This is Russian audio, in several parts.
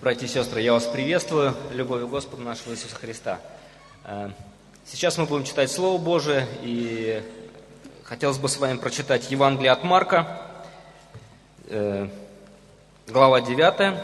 Братья и сестры, я вас приветствую любовью Господа нашего Иисуса Христа. Сейчас мы будем читать Слово Божие, и хотелось бы с вами прочитать Евангелие от Марка, глава 9.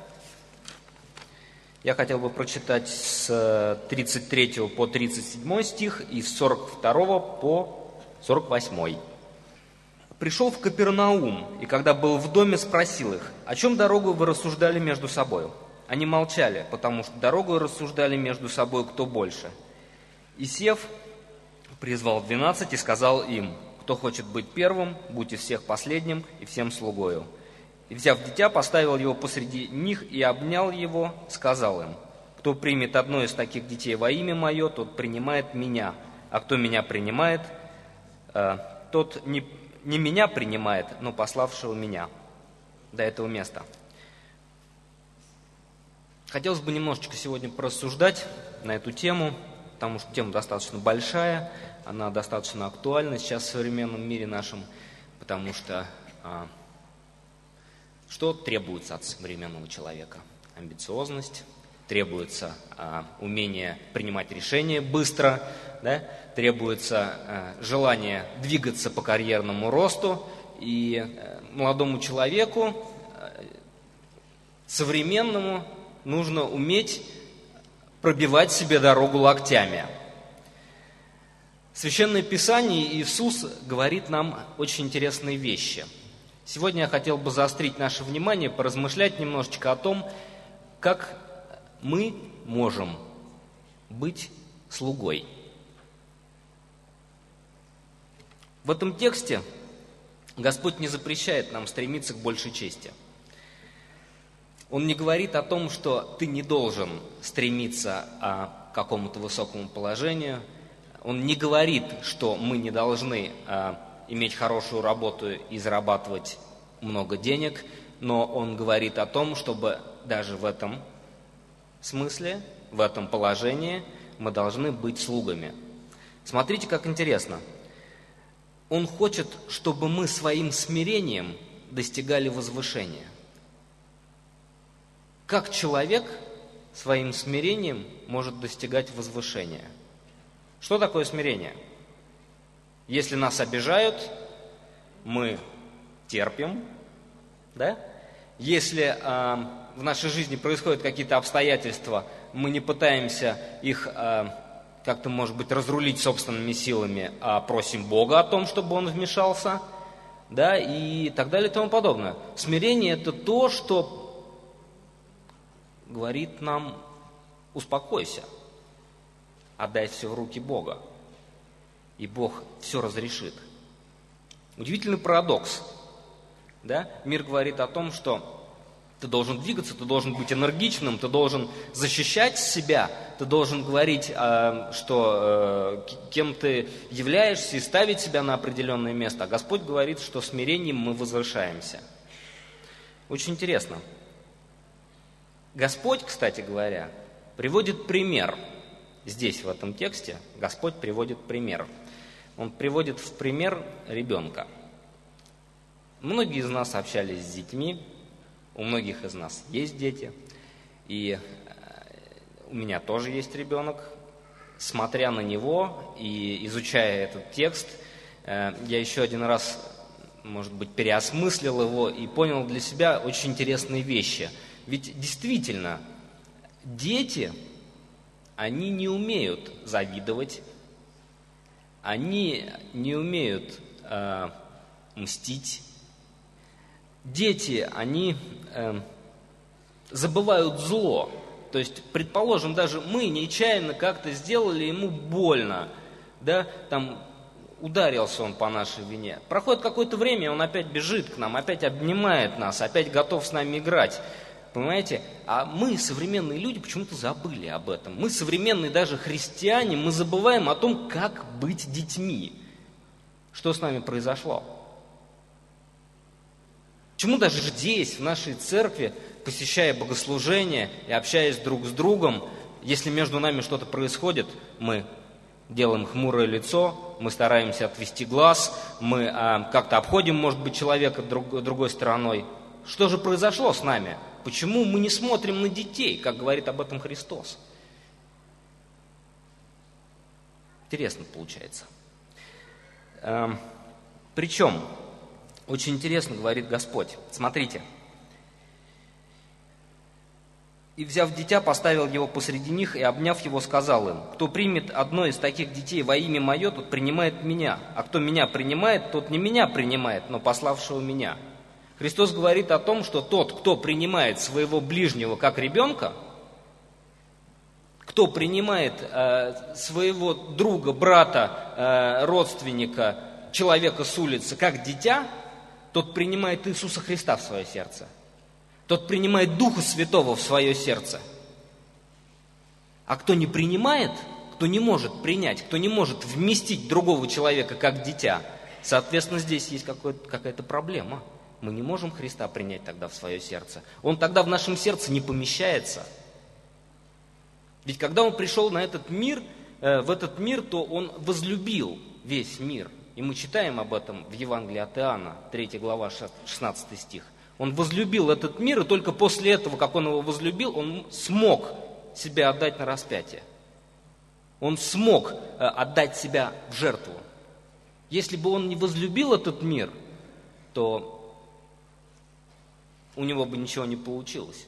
Я хотел бы прочитать с 33 по 37 стих и с 42 по 48. «Пришел в Капернаум, и когда был в доме, спросил их: о чем дорогу вы рассуждали между собою? Они молчали, потому что дорогу рассуждали между собой кто больше. И сев, призвал 12 и сказал им: кто хочет быть первым, будьте всех последним и всем слугою. И, взяв дитя, поставил его посреди них и обнял его, сказал им: кто примет одно из таких детей во имя мое, тот принимает меня, а кто меня принимает, тот не меня принимает, но пославшего меня». До этого места. Хотелось бы немножечко сегодня порассуждать на эту тему, потому что тема достаточно большая, она достаточно актуальна сейчас в современном мире нашем, потому что что требуется от современного человека? Амбициозность, требуется умение принимать решения быстро, да? Требуется желание двигаться по карьерному росту, и молодому человеку, современному, нужно уметь пробивать себе дорогу локтями. Священное Писание и Иисус говорит нам очень интересные вещи. Сегодня я хотел бы заострить наше внимание, поразмышлять немножечко о том, как мы можем быть слугой. В этом тексте Господь не запрещает нам стремиться к большей чести. Он не говорит о том, что ты не должен стремиться к какому-то высокому положению. Он не говорит, что мы не должны иметь хорошую работу и зарабатывать много денег, но Он говорит о том, чтобы даже в этом смысле, в этом положении мы должны быть слугами. Смотрите, как интересно. Он хочет, чтобы мы своим смирением достигали возвышения. Как человек своим смирением может достигать возвышения? Что такое смирение? Если нас обижают, мы терпим, да? Если в нашей жизни происходят какие-то обстоятельства, мы не пытаемся их как-то, может быть, разрулить собственными силами, а просим Бога о том, чтобы Он вмешался, да, и так далее и тому подобное. Смирение – это то, что говорит нам: успокойся, отдай все в руки Бога, и Бог все разрешит. Удивительный парадокс, да? Мир говорит о том, что ты должен двигаться, ты должен быть энергичным, ты должен защищать себя, ты должен говорить, что кем ты являешься, и ставить себя на определенное место. А Господь говорит, что смирением мы возвышаемся. Очень интересно. Господь, кстати говоря, приводит пример. Здесь, в этом тексте, Господь приводит пример. Он приводит в пример ребенка. Многие из нас общались с детьми, у многих из нас есть дети, и у меня тоже есть ребенок. Смотря на него и изучая этот текст, я еще один раз, может быть, переосмыслил его и понял для себя очень интересные вещи. Ведь действительно, дети, они не умеют завидовать, они не умеют мстить. Дети, они забывают зло. То есть, предположим, даже мы нечаянно как-то сделали ему больно, да, там ударился он по нашей вине. Проходит какое-то время, он опять бежит к нам, опять обнимает нас, опять готов с нами играть. Понимаете? А мы, современные люди, почему-то забыли об этом. Мы, современные даже христиане, мы забываем о том, как быть детьми. Что с нами произошло? Почему даже здесь, в нашей церкви, посещая богослужения и общаясь друг с другом, если между нами что-то происходит, мы делаем хмурое лицо, мы стараемся отвести глаз, мы как-то обходим, может быть, человека другой стороной. Что же произошло с нами? Почему мы не смотрим на детей, как говорит об этом Христос? Интересно получается. Причем, очень интересно говорит Господь. Смотрите. «И, взяв дитя, поставил его посреди них, и, обняв его, сказал им: кто примет одно из таких детей во имя мое, тот принимает меня, а кто меня принимает, тот не меня принимает, но пославшего меня». Христос говорит о том, что тот, кто принимает своего ближнего как ребенка, кто принимает своего друга, брата, родственника, человека с улицы как дитя, тот принимает Иисуса Христа в свое сердце. Тот принимает Духа Святого в свое сердце. А кто не принимает, кто не может принять, кто не может вместить другого человека как дитя, соответственно, здесь есть какая-то проблема. Мы не можем Христа принять тогда в свое сердце. Он тогда в нашем сердце не помещается. Ведь когда Он пришел на этот мир, в этот мир, то Он возлюбил весь мир. И мы читаем об этом в Евангелии от Иоанна, 3 глава, 16 стих. Он возлюбил этот мир, и только после этого, как Он его возлюбил, Он смог себя отдать на распятие. Он смог отдать себя в жертву. Если бы Он не возлюбил этот мир, то у Него бы ничего не получилось.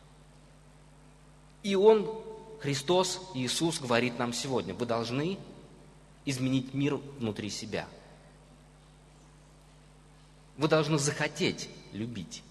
И Он, Христос, Иисус, говорит нам сегодня: вы должны изменить мир внутри себя. Вы должны захотеть любить.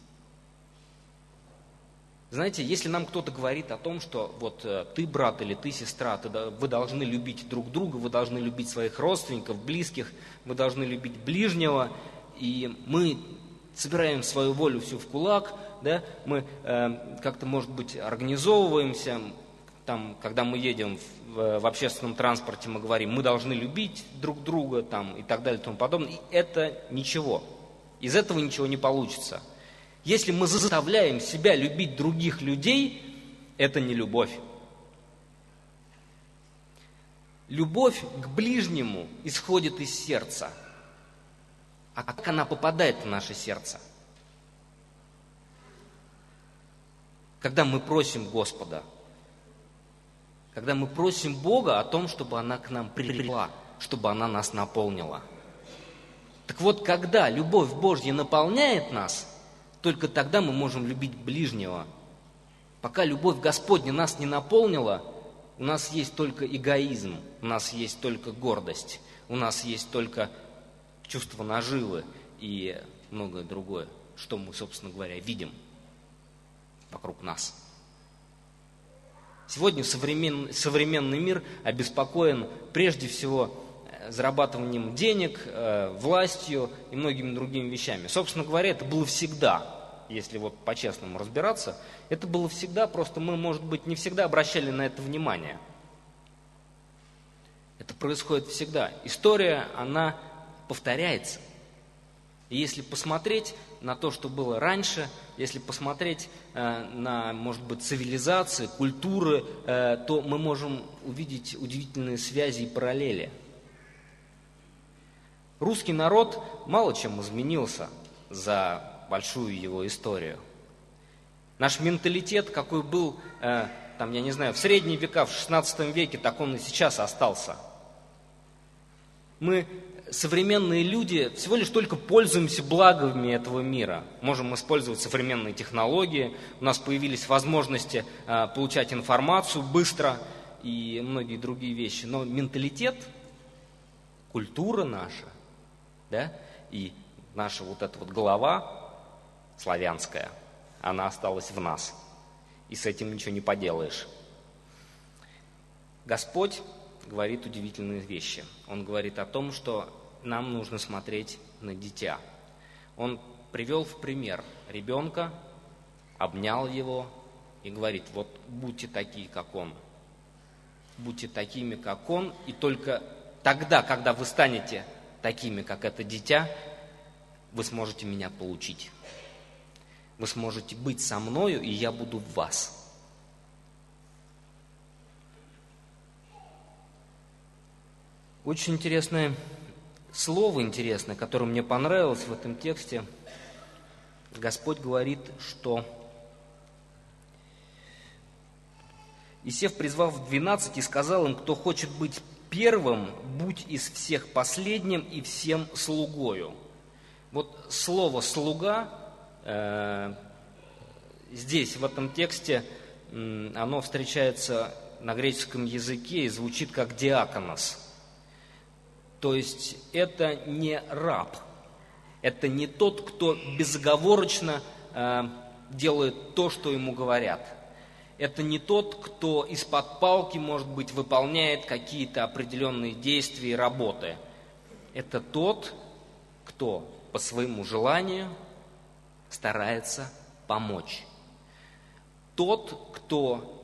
Знаете, если нам кто-то говорит о том, что вот ты брат или ты сестра, вы должны любить друг друга, вы должны любить своих родственников, близких, вы должны любить ближнего, и мы собираем свою волю всю в кулак, да, мы как-то, может быть, организовываемся, там, когда мы едем в общественном транспорте, мы говорим: мы должны любить друг друга, там, и так далее и тому подобное. И это ничего. Из этого ничего не получится. Если мы заставляем себя любить других людей, это не любовь. Любовь к ближнему исходит из сердца. А как она попадает в наше сердце? Когда мы просим Господа, когда мы просим Бога о том, чтобы она к нам пришла, чтобы она нас наполнила. Так вот, когда любовь Божья наполняет нас, только тогда мы можем любить ближнего. Пока любовь Господня нас не наполнила, у нас есть только эгоизм, у нас есть только гордость, у нас есть только чувство наживы и многое другое, что мы, собственно говоря, видим вокруг нас. Сегодня современный мир обеспокоен прежде всего зарабатыванием денег, властью и многими другими вещами. Собственно говоря, это было всегда, если вот по-честному разбираться, это было всегда, просто мы, может быть, не всегда обращали на это внимание. Это происходит всегда. История, она повторяется. И если посмотреть на то, что было раньше, если посмотреть на, может быть, цивилизации, культуры, то мы можем увидеть удивительные связи и параллели. Русский народ мало чем изменился за большую его историю. Наш менталитет, какой был, там, я не знаю, в средние века, в XVI веке, так он и сейчас остался. Мы, современные люди, всего лишь только пользуемся благами этого мира. Можем использовать современные технологии, у нас появились возможности получать информацию быстро и многие другие вещи. Но менталитет, культура наша, да, и наша вот эта вот голова славянская, она осталась в нас. И с этим ничего не поделаешь. Господь говорит удивительные вещи. Он говорит о том, что нам нужно смотреть на дитя. Он привел в пример ребенка, обнял его и говорит: вот будьте такие, как он. Будьте такими, как он, и только тогда, когда вы станете такими, как это дитя, вы сможете меня получить. Вы сможете быть со мною, и я буду в вас. Очень интересное слово, которое мне понравилось в этом тексте. Господь говорит, что И сев, призвав 12, и сказал им: кто хочет быть первым, будь из всех последним и всем слугою. Вот слово «слуга» здесь, в этом тексте, оно встречается на греческом языке и звучит как «диаконос». То есть это не раб, это не тот, кто безоговорочно делает то, что ему говорят. Это не тот, кто из-под палки, может быть, выполняет какие-то определенные действия и работы. Это тот, кто по своему желанию старается помочь. Тот, кто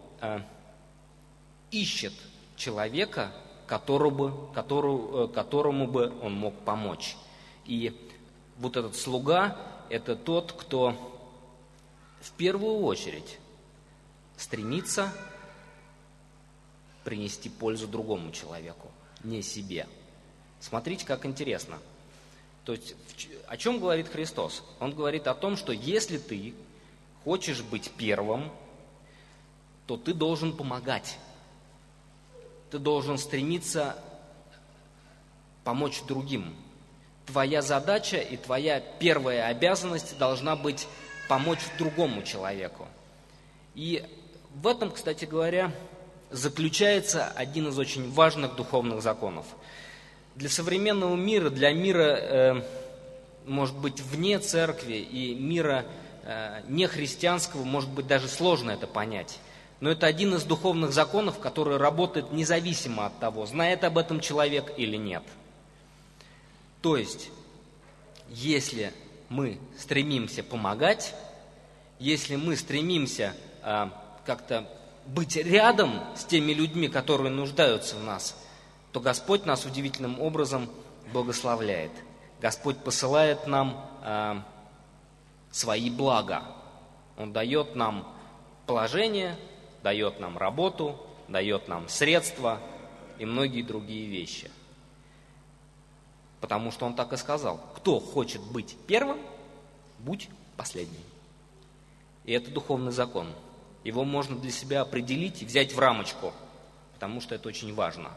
ищет человека, которому бы он мог помочь. И вот этот слуга – это тот, кто в первую очередь стремится принести пользу другому человеку, не себе. Смотрите, как интересно. То есть, о чем говорит Христос? Он говорит о том, что если ты хочешь быть первым, то ты должен помогать. Ты должен стремиться помочь другим. Твоя задача и твоя первая обязанность должна быть помочь другому человеку. И в этом, кстати говоря, заключается один из очень важных духовных законов. Для современного мира, для мира, может быть, вне церкви и мира нехристианского, может быть, даже сложно это понять. Но это один из духовных законов, который работает независимо от того, знает об этом человек или нет. То есть, если мы стремимся помогать, если мы стремимся как-то быть рядом с теми людьми, которые нуждаются в нас, то Господь нас удивительным образом благословляет. Господь посылает нам свои блага. Он дает нам положение, дает нам работу, дает нам средства и многие другие вещи. Потому что Он так и сказал: кто хочет быть первым, будь последним. И это духовный закон. Его можно для себя определить и взять в рамочку, потому что это очень важно.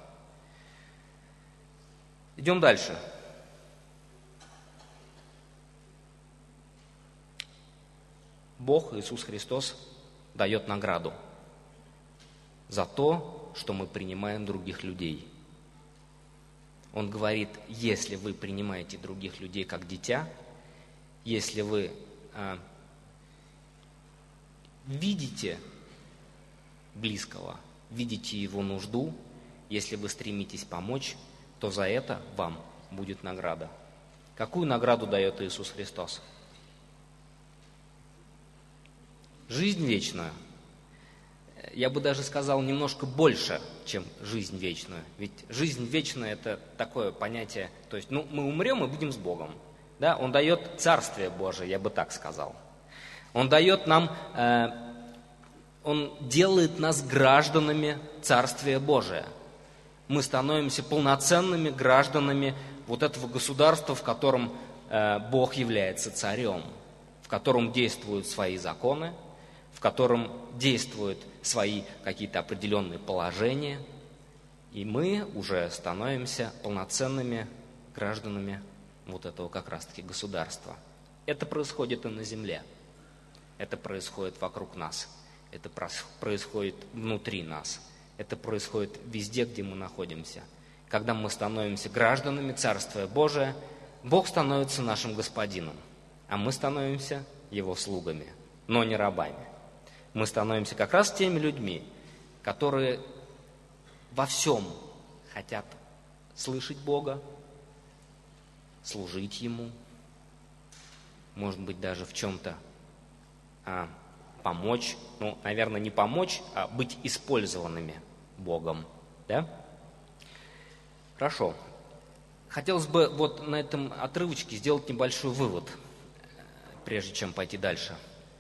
Идем дальше. Бог, Иисус Христос, дает награду за то, что мы принимаем других людей. Он говорит: если вы принимаете других людей как дитя, если вы видите близкого, видите его нужду, если вы стремитесь помочь, то за это вам будет награда. Какую награду дает Иисус Христос? Жизнь вечную. Я бы даже сказал немножко больше, чем жизнь вечную. Ведь жизнь вечная – это такое понятие, то есть мы умрем и будем с Богом. Да? Он дает Царствие Божие, я бы так сказал. Он дает нам, Он делает нас гражданами Царствия Божия. Мы становимся полноценными гражданами вот этого государства, в котором Бог является царем, в котором действуют свои законы, в котором действуют свои какие-то определенные положения, и мы уже становимся полноценными гражданами вот этого как раз-таки государства. Это происходит и на земле, это происходит вокруг нас, это происходит внутри нас, это происходит везде, где мы находимся. Когда мы становимся гражданами Царствия Божия, Бог становится нашим господином, а мы становимся Его слугами, но не рабами. Мы становимся как раз теми людьми, которые во всем хотят слышать Бога, служить Ему, может быть, даже в чем-то помочь, наверное, не помочь, а быть использованными Богом. Да? Хорошо. Хотелось бы вот на этом отрывочке сделать небольшой вывод, прежде чем пойти дальше.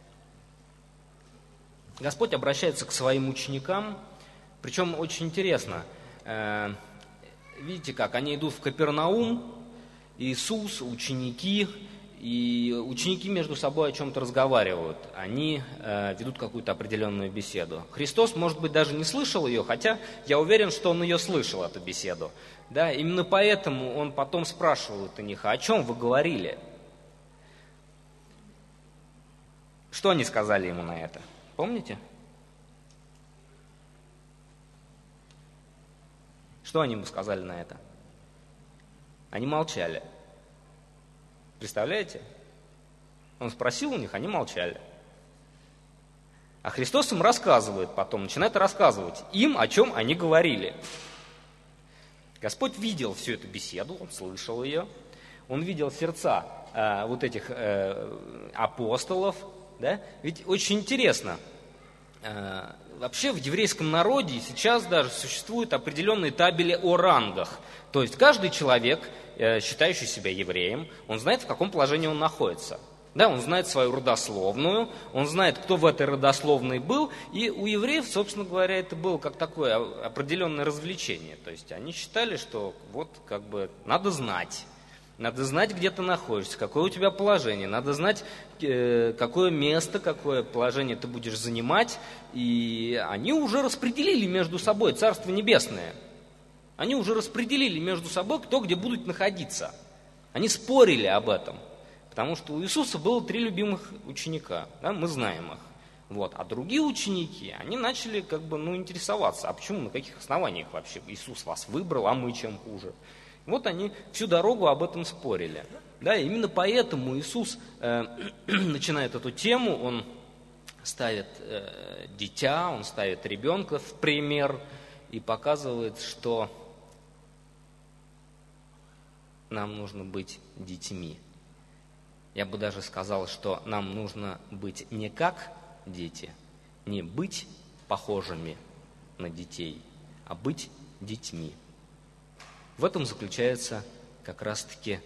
Господь обращается к своим ученикам, причем очень интересно. Видите как, они идут в Капернаум, Иисус, ученики, и ученики между собой о чем-то разговаривают, они ведут какую-то определенную беседу. Христос, может быть, даже не слышал ее, хотя я уверен, что он ее слышал, эту беседу. Да, именно поэтому он потом спрашивает у них: «А о чем вы говорили?» Что они сказали ему на это? Помните? Что они ему сказали на это? Они молчали. Представляете? Он спросил у них, они молчали. А Христос им рассказывает потом, начинает рассказывать им, о чем они говорили. Господь видел всю эту беседу, Он слышал ее. Он видел сердца вот этих апостолов. Да? Ведь очень интересно, вообще в еврейском народе сейчас даже существуют определенные табели о рангах. То есть каждый человек, считающий себя евреем, он знает, в каком положении он находится. Да, он знает свою родословную, он знает, кто в этой родословной был, и у евреев, собственно говоря, это было как такое определенное развлечение. То есть они считали, что вот как бы надо знать, где ты находишься, какое у тебя положение, надо знать, какое место, какое положение ты будешь занимать, и они уже распределили между собой Царство Небесное. Они уже распределили между собой, кто где будет находиться. Они спорили об этом, потому что у Иисуса было 3 любимых ученика, да, мы знаем их. Вот. А другие ученики, они начали интересоваться, а почему, на каких основаниях вообще Иисус вас выбрал, а мы чем хуже. Вот они всю дорогу об этом спорили. Да, именно поэтому Иисус начинает эту тему, Он ставит дитя, Он ставит ребенка в пример и показывает, что нам нужно быть детьми. Я бы даже сказал, что нам нужно быть не как дети, не быть похожими на детей, а быть детьми. В этом заключается как раз-таки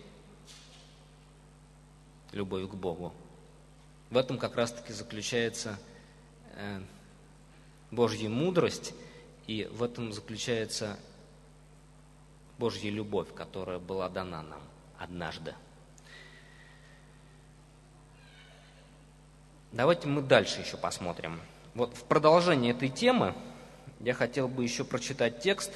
любовь к Богу. В этом как раз-таки заключается Божья мудрость, и в этом заключается Божья любовь, которая была дана нам однажды. Давайте мы дальше еще посмотрим. Вот в продолжение этой темы я хотел бы еще прочитать текст.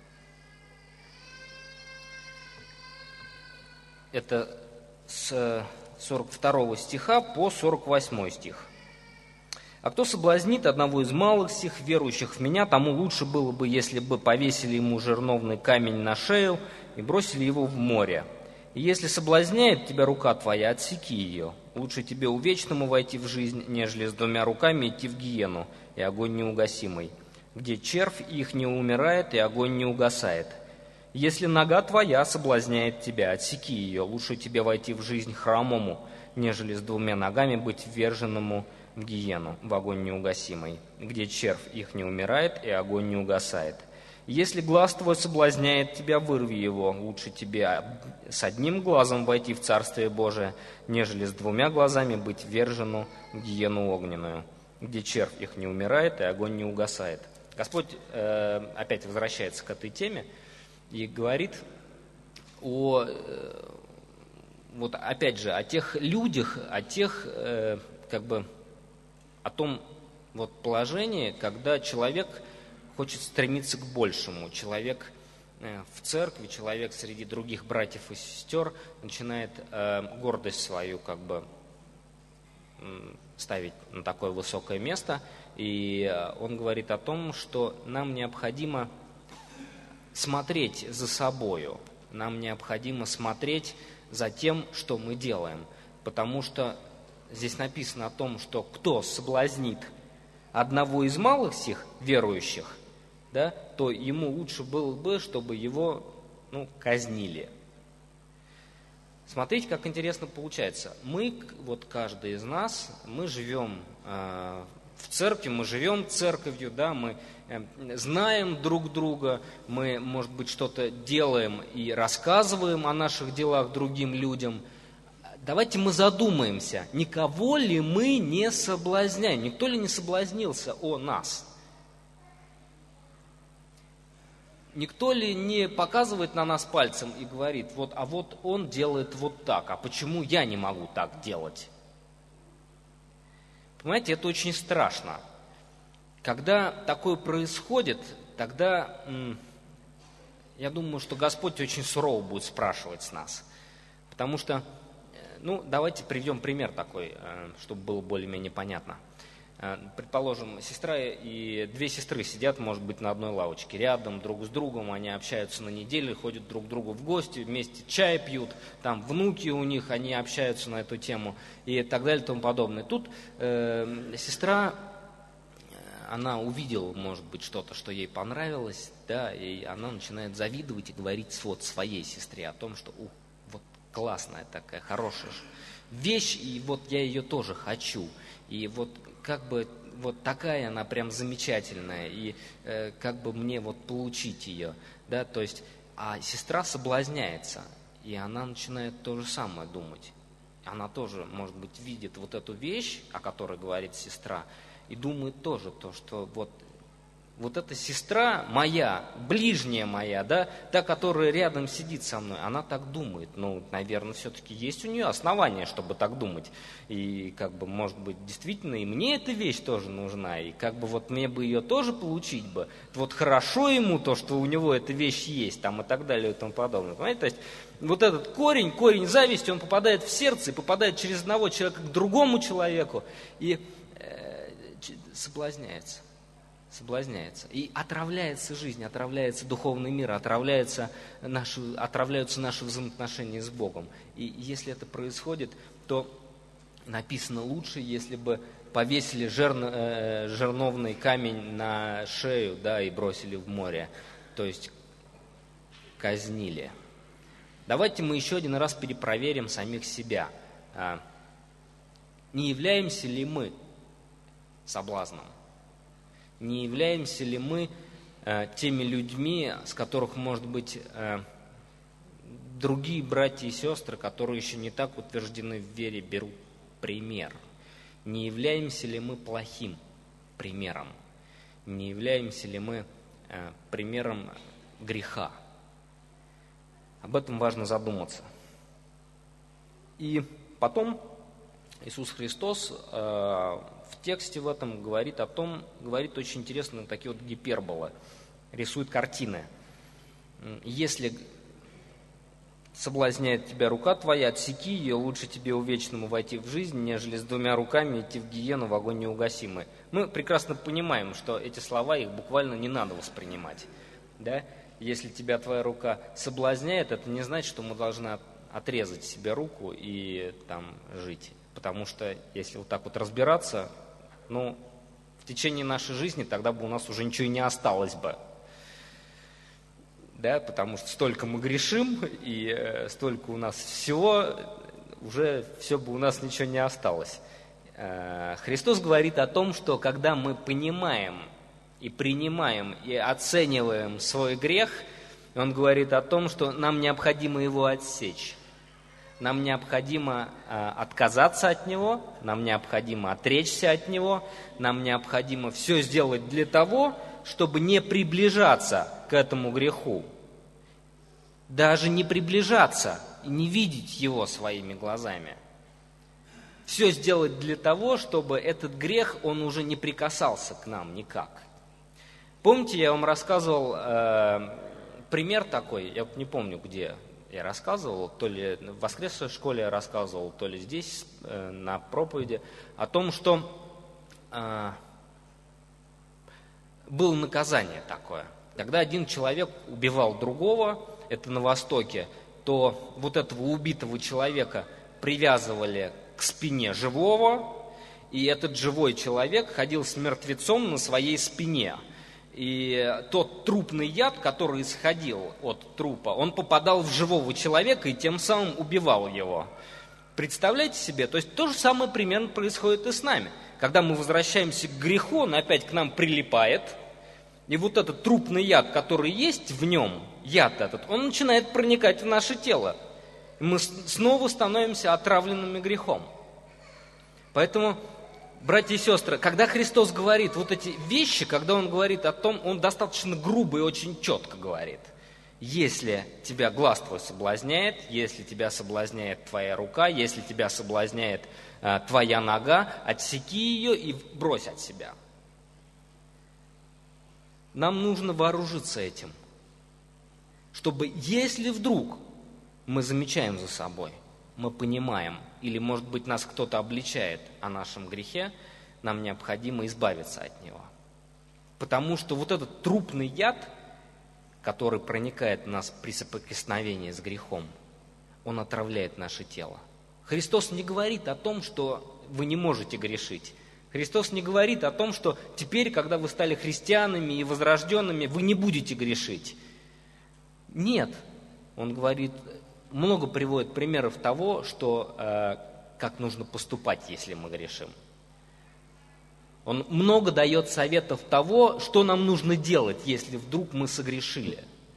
Это с 42 стиха по 48 стих. «А кто соблазнит одного из малых сих, верующих в Меня, тому лучше было бы, если бы повесили ему жерновный камень на шею и бросили его в море. И если соблазняет тебя рука твоя, отсеки ее. Лучше тебе увечному войти в жизнь, нежели с 2 руками идти в гиену, и огонь неугасимый, где червь их не умирает, и огонь не угасает. Если нога твоя соблазняет тебя, отсеки ее. Лучше тебе войти в жизнь хромому, нежели с 2 ногами быть вверженному в гиену, в огонь неугасимый, где червь их не умирает, и огонь не угасает. Если глаз твой соблазняет тебя, вырви его. Лучше тебе с 1 глазом войти в Царствие Божие, нежели с 2 глазами быть ввержену в гиену огненную, где червь их не умирает, и огонь не угасает». Господь опять возвращается к этой теме и говорит опять же, о тех людях, о том положении, когда человек хочет стремиться к большему. Человек в церкви, человек среди других братьев и сестер начинает гордость свою ставить на такое высокое место. И он говорит о том, что нам необходимо смотреть за собою, нам необходимо смотреть за тем, что мы делаем. Потому что здесь написано о том, что кто соблазнит одного из малых сих верующих, да, то ему лучше было бы, чтобы его казнили. Смотрите, как интересно получается. Мы, каждый из нас, мы живем в церкви, мы живем церковью, да, мы знаем друг друга, мы, может быть, что-то делаем и рассказываем о наших делах другим людям. Давайте мы задумаемся, никого ли мы не соблазняем, никто ли не соблазнился о нас. Никто ли не показывает на нас пальцем и говорит, а вот он делает вот так, а почему я не могу так делать? Понимаете, это очень страшно. Когда такое происходит, тогда я думаю, что Господь очень сурово будет спрашивать с нас. Потому что, давайте приведем пример такой, чтобы было более-менее понятно. Предположим, сестра и две сестры сидят, может быть, на одной лавочке рядом, друг с другом, они общаются на неделе, ходят друг к другу в гости, вместе чай пьют, там внуки у них, они общаются на эту тему и так далее и тому подобное. Тут сестра, она увидела, может быть, что-то, что ей понравилось, да, и она начинает завидовать и говорить своей сестре о том, что вот классная такая, хорошая вещь, и вот я ее тоже хочу. И вот как бы вот такая она прям замечательная, и как бы мне вот получить ее, да, то есть, а сестра соблазняется, и она начинает то же самое думать. Она тоже, может быть, видит вот эту вещь, о которой говорит сестра, и думает тоже то, что вот эта сестра моя, ближняя моя, да, та, которая рядом сидит со мной, она так думает. Наверное, все-таки есть у нее основания, чтобы так думать. И может быть, действительно, и мне эта вещь тоже нужна. И мне бы ее тоже получить бы. Вот хорошо ему то, что у него эта вещь есть, там и так далее и тому подобное. Понимаете? То есть вот этот корень зависти, он попадает в сердце и попадает через одного человека к другому человеку и соблазняется. И отравляется жизнь, отравляется духовный мир, отравляются наши взаимоотношения с Богом. И если это происходит, то написано лучше, если бы повесили жерновный камень на шею, да, и бросили в море, то есть казнили. Давайте мы еще один раз перепроверим самих себя. Не являемся ли мы соблазном? Не являемся ли мы теми людьми, с которых, может быть, другие братья и сестры, которые еще не так утверждены в вере, берут пример? Не являемся ли мы плохим примером? Не являемся ли мы примером греха? Об этом важно задуматься. И потом Иисус Христос в тексте в этом говорит очень интересно, такие вот гиперболы, рисует картины. Если соблазняет тебя рука твоя, отсеки ее, лучше тебе увечному войти в жизнь, нежели с двумя руками идти в гиену, в огонь неугасимый. Мы прекрасно понимаем, что эти слова, их буквально не надо воспринимать. Да? Если тебя твоя рука соблазняет, это не значит, что мы должны отрезать себе руку и там жить. Потому что если вот так вот разбираться, в течение нашей жизни тогда бы у нас уже ничего и не осталось бы. Да, потому что столько мы грешим, и столько у нас всего, уже все бы у нас ничего не осталось. Христос говорит о том, что когда мы понимаем и принимаем, и оцениваем свой грех, Он говорит о том, что нам необходимо его отсечь. Нам необходимо отказаться от него, нам необходимо отречься от него, нам необходимо все сделать для того, чтобы не приближаться к этому греху. Даже не приближаться и не видеть его своими глазами. Все сделать для того, чтобы этот грех, он уже не прикасался к нам никак. Помните, я вам рассказывал пример такой, я не помню, где я рассказывал, то ли в воскресной школе я рассказывал, то ли здесь на проповеди, о том, что было наказание такое. Когда один человек убивал другого, это на Востоке, то вот этого убитого человека привязывали к спине живого, и этот живой человек ходил с мертвецом на своей спине. И тот трупный яд, который исходил от трупа, он попадал в живого человека и тем самым убивал его. Представляете себе? То есть то же самое примерно происходит и с нами. Когда мы возвращаемся к греху, он опять к нам прилипает, и вот этот трупный яд, который есть в нем, яд этот, он начинает проникать в наше тело. И мы снова становимся отравленными грехом. Поэтому Братья и сестры, когда Христос говорит вот эти вещи, когда Он говорит о том, Он достаточно грубо и очень четко говорит. Если тебя глаз твой соблазняет, если тебя соблазняет твоя рука, если тебя соблазняет твоя нога, отсеки ее и брось от себя. Нам нужно вооружиться этим, чтобы если вдруг мы замечаем за собой, мы понимаем, или, может быть, нас кто-то обличает о нашем грехе, нам необходимо избавиться от него. Потому что вот этот трупный яд, который проникает в нас при соприкосновении с грехом, он отравляет наше тело. Христос не говорит о том, что вы не можете грешить. Христос не говорит о том, что теперь, когда вы стали христианами и возрожденными, вы не будете грешить. Нет. Он говорит, много приводит примеров того, что, как нужно поступать, если мы грешим. Он много дает советов того, что нам нужно делать, если вдруг мы согрешили.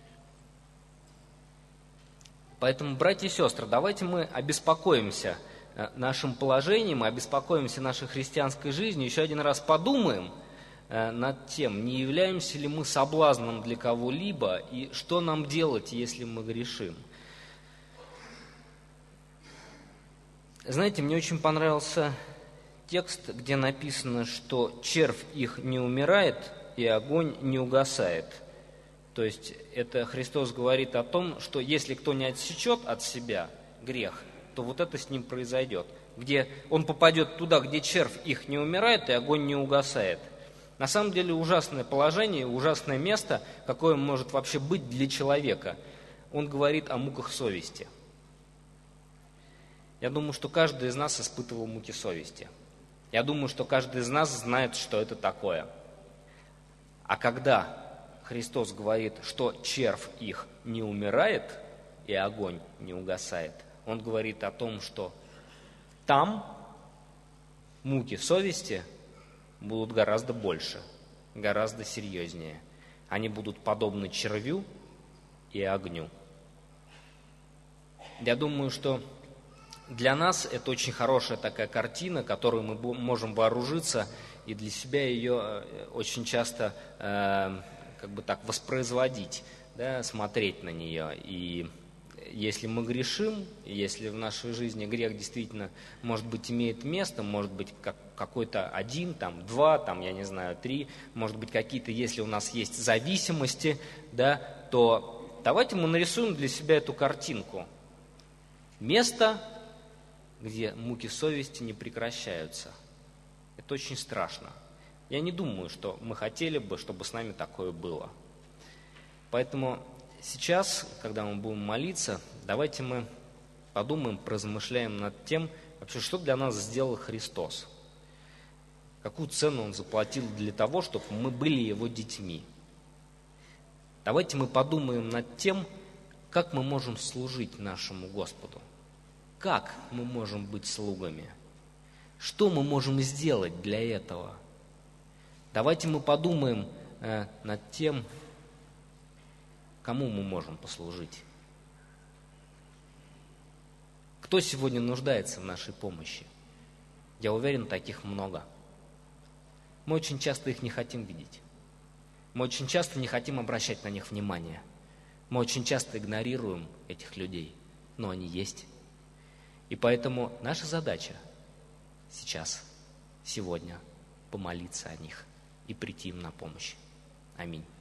Поэтому, братья и сестры, давайте мы обеспокоимся нашим положением, обеспокоимся нашей христианской жизнью, еще один раз подумаем над тем, не являемся ли мы соблазном для кого-либо, и что нам делать, если мы грешим. Знаете, мне очень понравился текст, где написано, что червь их не умирает, и огонь не угасает. То есть это Христос говорит о том, что если кто не отсечет от себя грех, то вот это с ним произойдет. Где он попадет туда, где червь их не умирает, и огонь не угасает. На самом деле ужасное положение, ужасное место, какое может вообще быть для человека. Он говорит о муках совести. Я думаю, что каждый из нас испытывал муки совести. Я думаю, что каждый из нас знает, что это такое. А когда Христос говорит, что червь их не умирает и огонь не угасает, Он говорит о том, что там муки совести будут гораздо больше, гораздо серьезнее. Они будут подобны червю и огню. Я думаю, что для нас это очень хорошая такая картина, которую мы можем вооружиться, и для себя ее очень часто воспроизводить, да, смотреть на нее. И если мы грешим, если в нашей жизни грех действительно, может быть, имеет место, может быть, какой-то 1, 2, 3, может быть, какие-то, если у нас есть зависимости, да, то давайте мы нарисуем для себя эту картинку. Место, где муки совести не прекращаются. Это очень страшно. Я не думаю, что мы хотели бы, чтобы с нами такое было. Поэтому сейчас, когда мы будем молиться, давайте мы подумаем, поразмышляем над тем, вообще, что для нас сделал Христос. Какую цену Он заплатил для того, чтобы мы были Его детьми. Давайте мы подумаем над тем, как мы можем служить нашему Господу. Как мы можем быть слугами? Что мы можем сделать для этого? Давайте мы подумаем над тем, кому мы можем послужить. Кто сегодня нуждается в нашей помощи? Я уверен, таких много. Мы очень часто их не хотим видеть. Мы очень часто не хотим обращать на них внимание. Мы очень часто игнорируем этих людей, но они есть. И поэтому наша задача сейчас, сегодня, помолиться о них и прийти им на помощь. Аминь.